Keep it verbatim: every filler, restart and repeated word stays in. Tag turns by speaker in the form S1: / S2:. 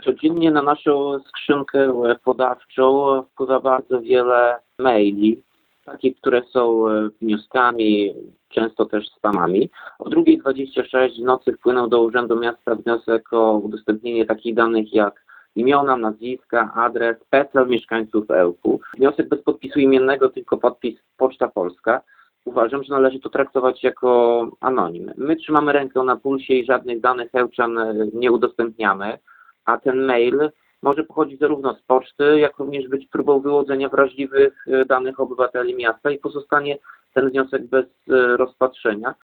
S1: Codziennie na naszą skrzynkę podawczą wpływa bardzo wiele maili, takich, które są wnioskami, często też spamami. O druga dwadzieścia sześć w nocy wpłynął do Urzędu Miasta wniosek o udostępnienie takich danych jak imiona, nazwiska, adres, PESEL mieszkańców Ełku. Wniosek bez podpisu imiennego, tylko podpis Poczta Polska. Uważam, że należy to traktować jako anonim. My trzymamy rękę na pulsie i żadnych danych ełczan nie udostępniamy, a ten mail może pochodzić zarówno z poczty, jak również być próbą wyłudzenia wrażliwych danych obywateli miasta i pozostanie ten wniosek bez rozpatrzenia.